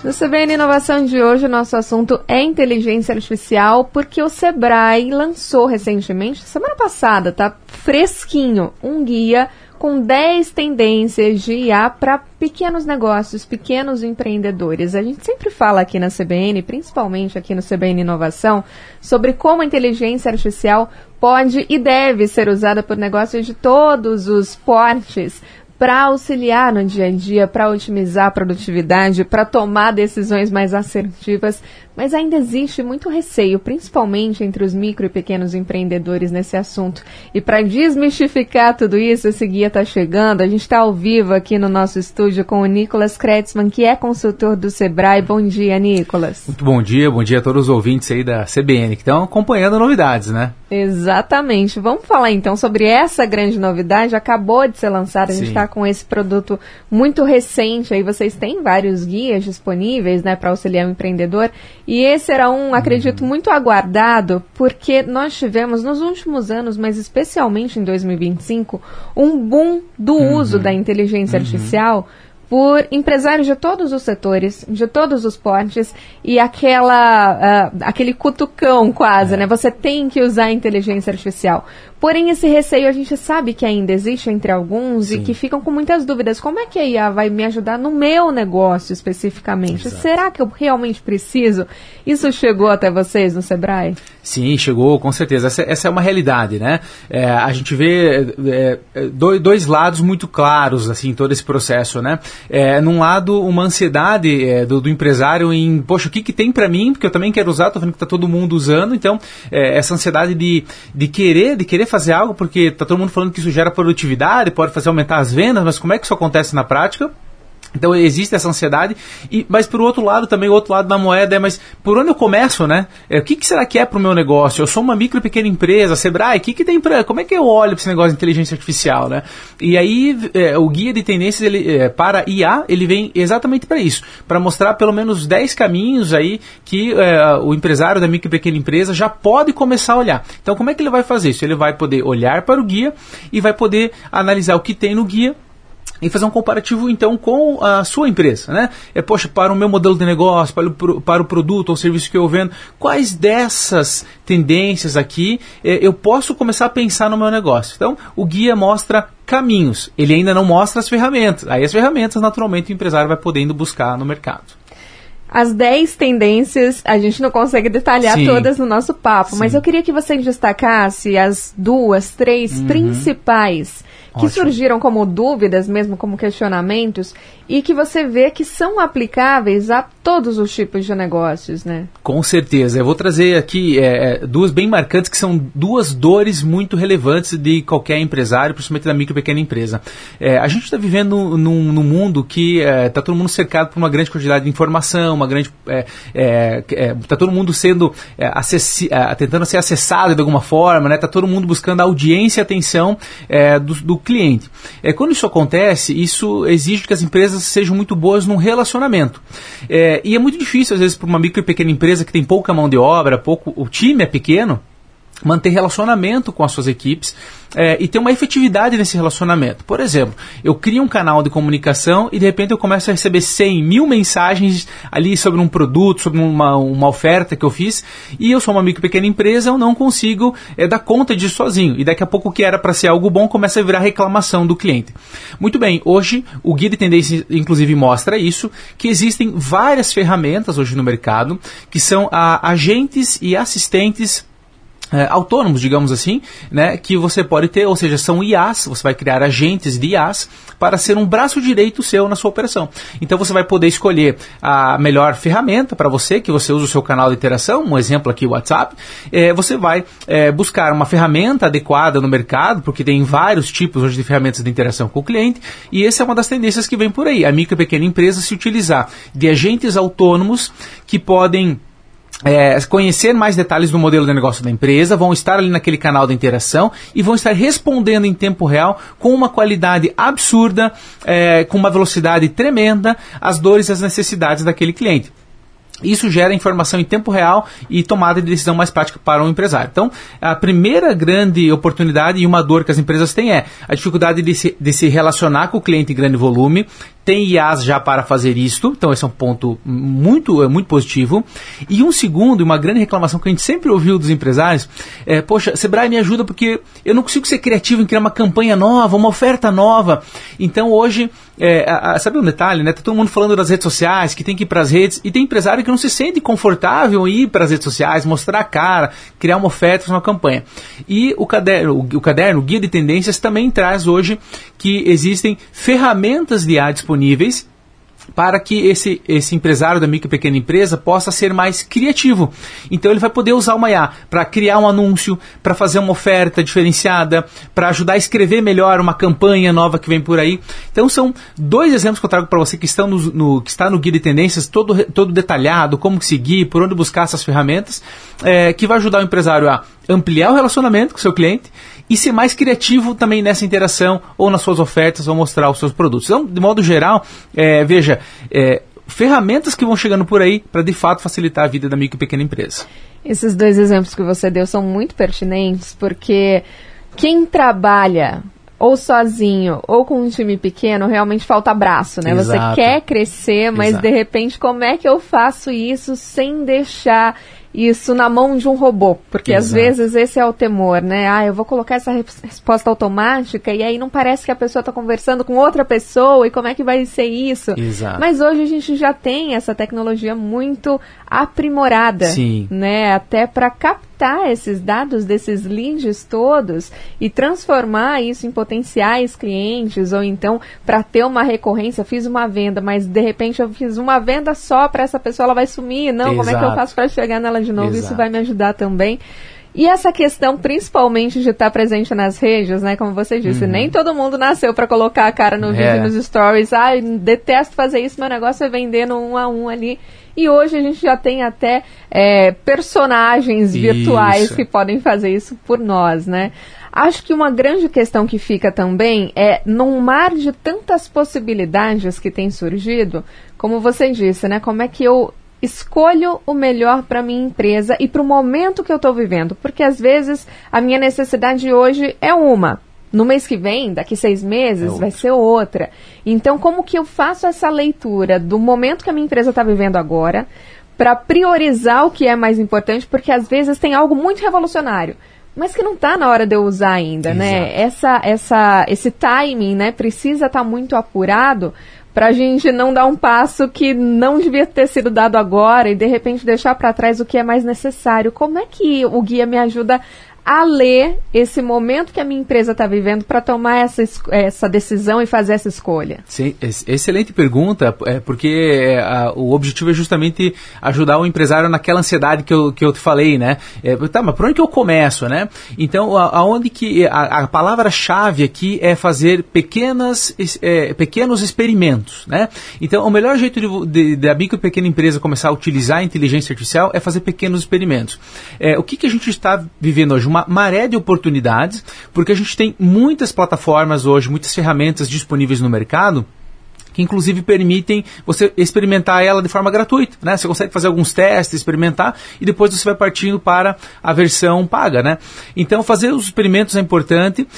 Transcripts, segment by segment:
No CBN Inovação de hoje, o nosso assunto é inteligência artificial, porque o Sebrae lançou recentemente, semana passada, tá fresquinho, um guia com 10 tendências de IA para pequenos negócios, pequenos empreendedores. A gente sempre fala aqui na CBN, principalmente aqui no CBN Inovação, sobre como a inteligência artificial pode e deve ser usada por negócios de todos os portes, para auxiliar no dia a dia, para otimizar a produtividade, para tomar decisões mais assertivas, mas ainda existe muito receio, principalmente entre os micro e pequenos empreendedores nesse assunto. E para desmistificar tudo isso, esse guia está chegando, a gente está ao vivo aqui no nosso estúdio com o Nicolas Kretzmann, que é consultor do Sebrae. Bom dia, Nicolas. Muito bom dia a todos os ouvintes aí da CBN, que estão acompanhando novidades, né? Exatamente. Vamos falar então sobre essa grande novidade, acabou de ser lançada, a gente está com esse produto muito recente, aí vocês têm vários guias disponíveis, né, para auxiliar o empreendedor, e esse era acredito, muito aguardado, porque nós tivemos nos últimos anos, mas especialmente em 2025, um boom do uso da inteligência artificial por empresários de todos os setores, de todos os portes, e aquele cutucão quase, né? Você tem que usar a inteligência artificial. Porém, esse receio a gente sabe que ainda existe entre alguns e que ficam com muitas dúvidas. Como é que a IA vai me ajudar no meu negócio especificamente? Exato. Será que eu realmente preciso? Isso chegou até vocês no Sebrae? Sim, chegou, com certeza. Essa é uma realidade, né? A gente vê dois lados muito claros, assim, todo esse processo, né? Num lado, uma ansiedade do empresário em, poxa, o que tem para mim? Porque eu também quero usar, tô vendo que tá todo mundo usando, então, essa ansiedade de querer fazer algo, porque tá todo mundo falando que isso gera produtividade, pode fazer aumentar as vendas, mas como é que isso acontece na prática? Então existe essa ansiedade, mas por outro lado também, o outro lado da moeda mas por onde eu começo, né? O que será que é para o meu negócio? Eu sou uma micro e pequena empresa, Sebrae, como é que eu olho para esse negócio de inteligência artificial, né? E aí o guia de tendências para IA, ele vem exatamente para isso, para mostrar pelo menos 10 caminhos aí que o empresário da micro e pequena empresa já pode começar a olhar. Então como é que ele vai fazer isso? Ele vai poder olhar para o guia e vai poder analisar o que tem no guia e fazer um comparativo, então, com a sua empresa, né? Poxa, para o meu modelo de negócio, para o produto ou serviço que eu vendo, quais dessas tendências aqui eu posso começar a pensar no meu negócio? Então, o guia mostra caminhos, ele ainda não mostra as ferramentas. Aí as ferramentas, naturalmente, o empresário vai podendo buscar no mercado. As 10 tendências, a gente não consegue detalhar todas no nosso papo, mas eu queria que você destacasse as 2, 3 principais que surgiram como dúvidas, mesmo como questionamentos, e que você vê que são aplicáveis a todos os tipos de negócios, né? Com certeza. Eu vou trazer aqui duas bem marcantes, que são duas dores muito relevantes de qualquer empresário, principalmente da micro e pequena empresa. A gente está vivendo num mundo que está todo mundo cercado por uma grande quantidade de informação, está todo mundo sendo tentando ser acessado de alguma forma, né? Está todo mundo buscando a audiência e atenção do cliente. Quando isso acontece, isso exige que as empresas sejam muito boas num relacionamento. E é muito difícil, às vezes, para uma micro e pequena empresa que tem pouca mão de obra, o time é pequeno, manter relacionamento com as suas equipes e ter uma efetividade nesse relacionamento. Por exemplo, eu crio um canal de comunicação e de repente eu começo a receber 100 mil mensagens ali sobre um produto, sobre uma oferta que eu fiz, e eu sou uma micro e pequena empresa, eu não consigo dar conta disso sozinho, e daqui a pouco o que era para ser algo bom começa a virar reclamação do cliente. Muito bem, hoje o Guia de Tendência inclusive mostra isso, que existem várias ferramentas hoje no mercado, que são agentes e assistentes autônomos, digamos assim, né, que você pode ter, ou seja, são IAs, você vai criar agentes de IAs para ser um braço direito seu na sua operação. Então você vai poder escolher a melhor ferramenta para você, que você usa o seu canal de interação, um exemplo aqui o WhatsApp, você vai buscar uma ferramenta adequada no mercado, porque tem vários tipos hoje de ferramentas de interação com o cliente, e essa é uma das tendências que vem por aí, a micro e pequena empresa se utilizar de agentes autônomos que podem conhecer mais detalhes do modelo de negócio da empresa, vão estar ali naquele canal de interação e vão estar respondendo em tempo real com uma qualidade absurda, com uma velocidade tremenda, as dores e as necessidades daquele cliente. Isso gera informação em tempo real e tomada de decisão mais prática para o empresário. Então, a primeira grande oportunidade e uma dor que as empresas têm é a dificuldade de se relacionar com o cliente em grande volume, tem IAs já para fazer isto, então esse é um ponto muito positivo. E um segundo, uma grande reclamação que a gente sempre ouviu dos empresários, poxa, Sebrae me ajuda porque eu não consigo ser criativo em criar uma campanha nova, uma oferta nova. Então hoje, sabe um detalhe, né? Tá todo mundo falando das redes sociais, que tem que ir para as redes, e tem empresário que não se sente confortável em ir para as redes sociais, mostrar a cara, criar uma oferta, fazer uma campanha. E o caderno, o Guia de Tendências, também traz hoje que existem ferramentas de IA disponíveis para que esse empresário da micro e pequena empresa possa ser mais criativo. Então ele vai poder usar uma IA para criar um anúncio, para fazer uma oferta diferenciada, para ajudar a escrever melhor uma campanha nova que vem por aí. Então são 2 exemplos que eu trago para você que estão que está no Guia de Tendências, todo detalhado, como seguir, por onde buscar essas ferramentas, que vai ajudar o empresário a ampliar o relacionamento com o seu cliente e ser mais criativo também nessa interação ou nas suas ofertas ou mostrar os seus produtos. Então, de modo geral, veja, ferramentas que vão chegando por aí para de fato facilitar a vida da micro e pequena empresa. Esses 2 exemplos que você deu são muito pertinentes, porque quem trabalha ou sozinho ou com um time pequeno, realmente falta braço, né? Exato. Você quer crescer, mas Exato. De repente, como é que eu faço isso sem deixar isso na mão de um robô? Porque Exato. Às vezes esse é o temor, né? Eu vou colocar essa resposta automática e aí não parece que a pessoa está conversando com outra pessoa e como é que vai ser isso? Exato. Mas hoje a gente já tem essa tecnologia muito aprimorada, Sim. né? Até para captar esses dados desses leads todos e transformar isso em potenciais clientes, ou então para ter uma recorrência. Fiz uma venda, mas de repente eu fiz uma venda só para essa pessoa, ela vai sumir. Não, Exato. Como é que eu faço para chegar nela de novo? Exato. Isso vai me ajudar também. E essa questão, principalmente, de estar presente nas redes, né? Como você disse, nem todo mundo nasceu para colocar a cara no vídeo, nos stories. Detesto fazer isso, meu negócio é vender no 1 a 1 ali. E hoje a gente já tem até personagens virtuais que podem fazer isso por nós, né? Acho que uma grande questão que fica também num mar de tantas possibilidades que tem surgido, como você disse, né? Como é que eu escolho o melhor para minha empresa e para o momento que eu estou vivendo? Porque às vezes a minha necessidade hoje é uma. No mês que vem, daqui 6 meses, vai ser outra. Então, como que eu faço essa leitura do momento que a minha empresa está vivendo agora para priorizar o que é mais importante? Porque às vezes tem algo muito revolucionário, mas que não está na hora de eu usar ainda, né? Esse timing, né, precisa estar muito apurado para a gente não dar um passo que não devia ter sido dado agora e, de repente, deixar para trás o que é mais necessário. Como é que o guia me ajuda a ler esse momento que a minha empresa está vivendo para tomar essa decisão e fazer essa escolha? Sim, excelente pergunta, porque o objetivo é justamente ajudar o empresário naquela ansiedade que eu te falei, né? Mas por onde que eu começo, né? Então, aonde que a palavra-chave aqui é fazer pequenos experimentos, né? Então, o melhor jeito da micro e pequena empresa começar a utilizar a inteligência artificial é fazer pequenos experimentos. O que a gente está vivendo hoje? Uma maré de oportunidades, porque a gente tem muitas plataformas hoje, muitas ferramentas disponíveis no mercado, que inclusive permitem você experimentar ela de forma gratuita, né? Você consegue fazer alguns testes, experimentar, e depois você vai partindo para a versão paga, né? Então, fazer os experimentos é importante.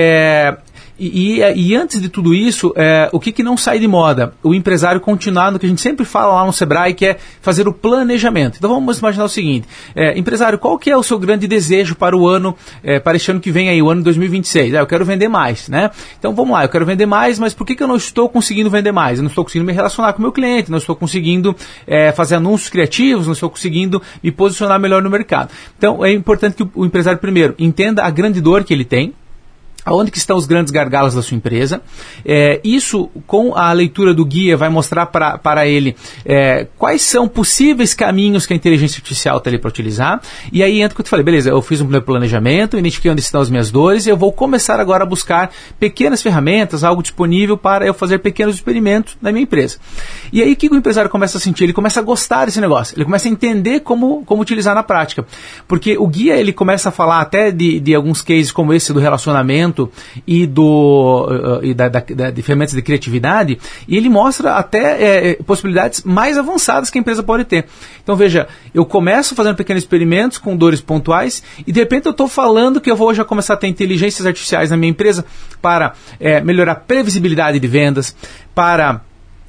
E antes de tudo isso, o que não sai de moda? O empresário continuar no que a gente sempre fala lá no Sebrae, que é fazer o planejamento. Então vamos imaginar o seguinte, empresário, qual que é o seu grande desejo para o ano, para este ano que vem aí, o ano 2026? Eu quero vender mais, né? Então vamos lá, eu quero vender mais, mas por que eu não estou conseguindo vender mais? Eu não estou conseguindo me relacionar com o meu cliente, não estou conseguindo fazer anúncios criativos, não estou conseguindo me posicionar melhor no mercado. Então é importante que o empresário primeiro entenda a grande dor que ele tem, aonde que estão os grandes gargalos da sua empresa. Isso, com a leitura do guia, vai mostrar para ele quais são possíveis caminhos que a inteligência artificial está ali para utilizar. E aí entra o que eu te falei, beleza, eu fiz um planejamento, identifiquei onde estão as minhas dores, e eu vou começar agora a buscar pequenas ferramentas, algo disponível para eu fazer pequenos experimentos na minha empresa. E aí o que o empresário começa a sentir? Ele começa a gostar desse negócio, ele começa a entender como utilizar na prática. Porque o guia, ele começa a falar até de alguns cases como esse do relacionamento e de ferramentas de criatividade, e ele mostra até possibilidades mais avançadas que a empresa pode ter. Então veja, eu começo fazendo pequenos experimentos com dores pontuais e de repente eu estou falando que eu vou já começar a ter inteligências artificiais na minha empresa para melhorar a previsibilidade de vendas, para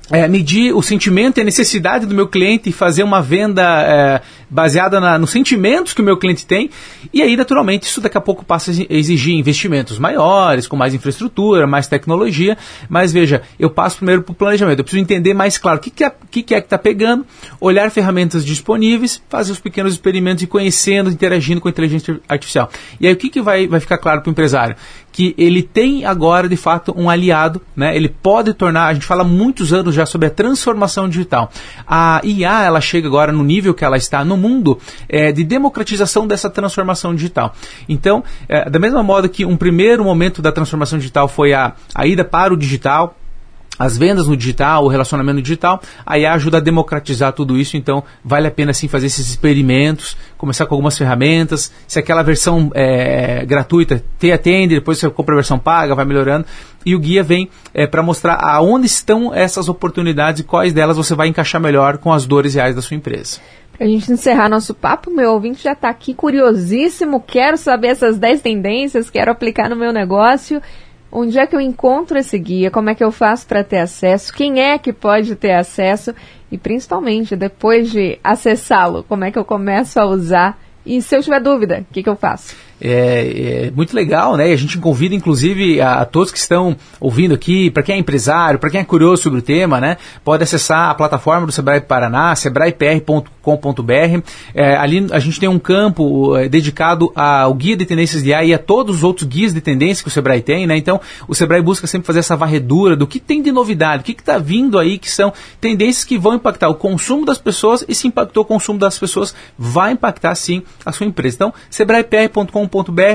medir o sentimento e a necessidade do meu cliente e fazer uma venda baseada nos sentimentos que o meu cliente tem. E aí, naturalmente, isso daqui a pouco passa a exigir investimentos maiores, com mais infraestrutura, mais tecnologia. Mas veja, eu passo primeiro para o planejamento. Eu preciso entender mais claro o que é que está pegando, olhar ferramentas disponíveis, fazer os pequenos experimentos e conhecendo, interagindo com a inteligência artificial. E aí o que vai ficar claro para o empresário? Que ele tem agora, de fato, um aliado, né? Ele pode tornar, a gente fala há muitos anos já sobre a transformação digital. A IA, ela chega agora no nível que ela está no mundo de democratização dessa transformação digital. Então, da mesma modo que um primeiro momento da transformação digital foi a ida para o digital, as vendas no digital, o relacionamento no digital, a IA ajuda a democratizar tudo isso, então vale a pena sim fazer esses experimentos, começar com algumas ferramentas, se aquela versão gratuita te atende, depois você compra a versão paga, vai melhorando, e o guia vem para mostrar aonde estão essas oportunidades e quais delas você vai encaixar melhor com as dores reais da sua empresa. Para a gente encerrar nosso papo, meu ouvinte já está aqui curiosíssimo, quero saber essas 10 tendências, quero aplicar no meu negócio. Onde é que eu encontro esse guia? Como é que eu faço para ter acesso? Quem é que pode ter acesso? E principalmente, depois de acessá-lo, como é que eu começo a usar? E se eu tiver dúvida, o que eu faço? É muito legal, né? E a gente convida, inclusive, a todos que estão ouvindo aqui, para quem é empresário, para quem é curioso sobre o tema, né? Pode acessar a plataforma do Sebrae Paraná, sebraepr.com.br. Ali a gente tem um campo dedicado ao guia de tendências de IA e a todos os outros guias de tendência que o Sebrae tem, né? Então, o Sebrae busca sempre fazer essa varredura do que tem de novidade, o que está vindo aí, que são tendências que vão impactar o consumo das pessoas, e se impactou o consumo das pessoas, vai impactar, sim, a sua empresa. Então, sebraepr.com.br,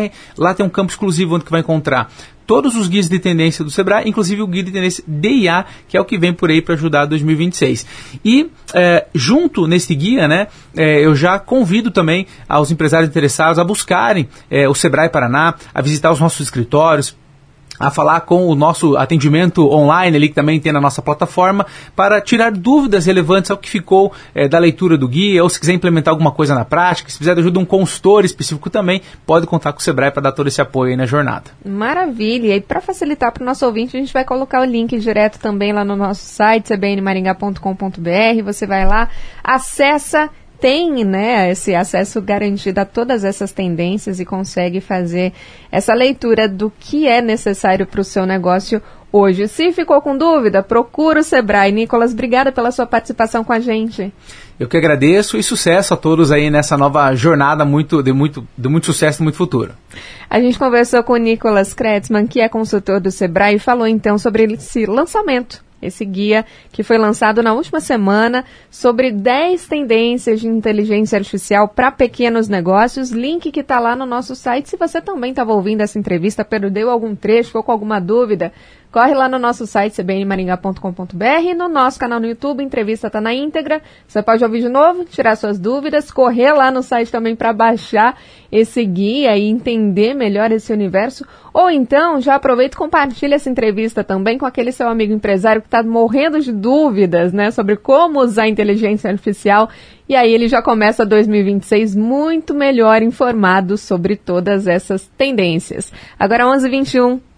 lá tem um campo exclusivo onde que vai encontrar todos os guias de tendência do Sebrae, inclusive o guia de tendência de IA, que é o que vem por aí para ajudar 2026. E junto nesse guia, né, eu já convido também aos empresários interessados a buscarem o Sebrae Paraná, a visitar os nossos escritórios, a falar com o nosso atendimento online ali que também tem na nossa plataforma, para tirar dúvidas relevantes ao que ficou da leitura do guia, ou se quiser implementar alguma coisa na prática, se precisar de ajuda de um consultor específico também, pode contar com o Sebrae para dar todo esse apoio aí na jornada. Maravilha! E para facilitar para o nosso ouvinte, a gente vai colocar o link direto também lá no nosso site, cbnmaringá.com.br, você vai lá, acessa, tem, né, esse acesso garantido a todas essas tendências e consegue fazer essa leitura do que é necessário para o seu negócio hoje. Se ficou com dúvida, procura o Sebrae. Nicolas, obrigada pela sua participação com a gente. Eu que agradeço e sucesso a todos aí nessa nova jornada de muito sucesso e muito futuro. A gente conversou com o Nicolas Kretzmann, que é consultor do Sebrae, e falou então sobre esse lançamento. Esse guia que foi lançado na última semana sobre 10 tendências de inteligência artificial para pequenos negócios. Link que está lá no nosso site. Se você também estava ouvindo essa entrevista, perdeu algum trecho, ficou com alguma dúvida, corre lá no nosso site, cbnmaringá.com.br, no nosso canal no YouTube, a entrevista está na íntegra. Você pode ouvir de novo, tirar suas dúvidas, correr lá no site também para baixar esse guia e entender melhor esse universo. Ou então, já aproveita e compartilha essa entrevista também com aquele seu amigo empresário que está morrendo de dúvidas, né, sobre como usar a inteligência artificial. E aí ele já começa 2026 muito melhor informado sobre todas essas tendências. Agora 11h21.